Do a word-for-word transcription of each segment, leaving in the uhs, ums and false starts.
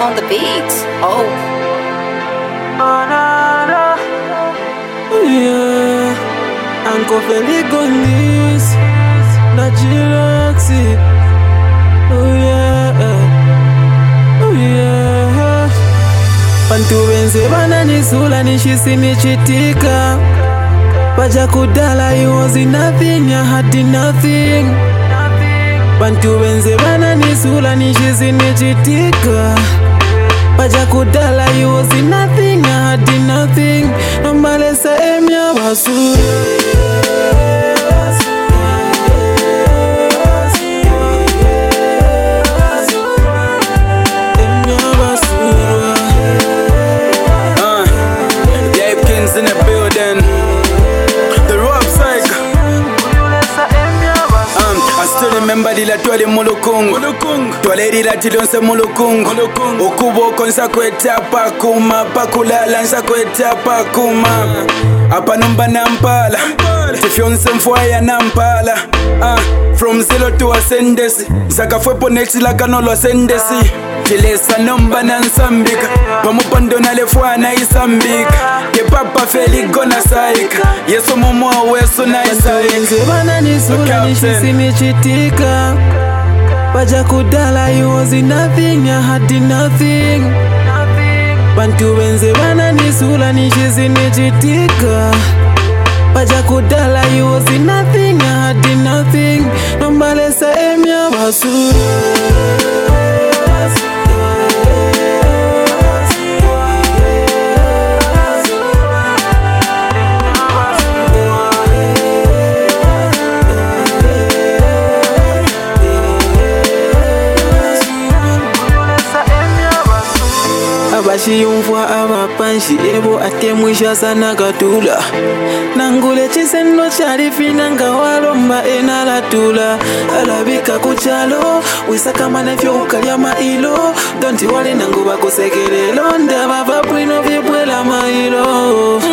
on the beats. Oh. Yeah, Uncle Feligonis, Najiroxy. Oh yeah, oh yeah. Pantu wenze bana nisula nishisi nichitika. Paja kudala it was nothing, I had nothing. Pantu wenze bana nisula nishisi nichitika. Paja kudala it was nothing, I had nothing. Nombale sa emya basura. In the building, the rock cycle. Um, I still remember the latwali mulukungu. Twaledi la tilonse mulukungu. Ukubo konsa kweta pakuma, pakulala nsa kweta pakuma. Apa numba nampala, tifyonse mfwaya nampala. Ah, from zero to ascendesi, saka fwepo next la kanolo ascendesi. Tilesa nomba na nsambika, pamupondo na lefwana isambika. Ke papa Feligo na saika, yeso momo weso na isaika. Wenze bana nisula nishisi nichitika. Paja kudala it was nothing, I had nothing. Bantu wenze bana nisula nishisi nichitika. Paja kudala it was nothing, I had nothing. Nombale sa emya basura. Abashi yumfwa abapanshi ebo atemwisha sana katula. Nangule chisendo charifina nga walomba enalatula. Alabika kuchalo wisaka manefyo ukalya mailo. Donti wale nangu bakosekele londa baba bwino vibwela mailo.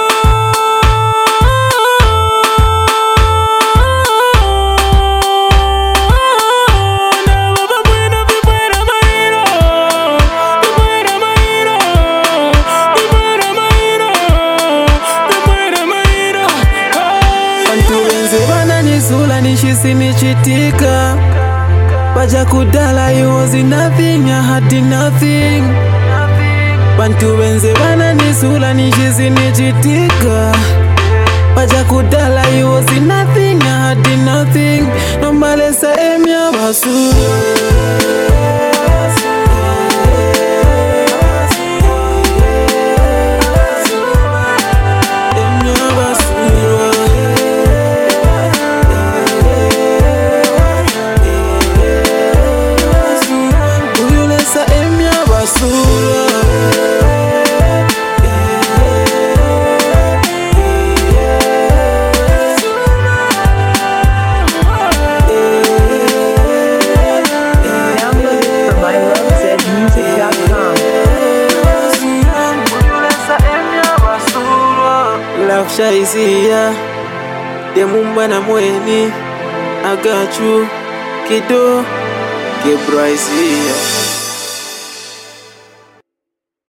Nisula nishisi nichitika. Paja kudala it was nothing, I had nothing. Bantu wenze bana nisula nishisi nichitika. Paja kudala it was nothing, I had nothing. Nombale sa emya basura. Shaizia Demumba na mweni I got you Kido Kebraizia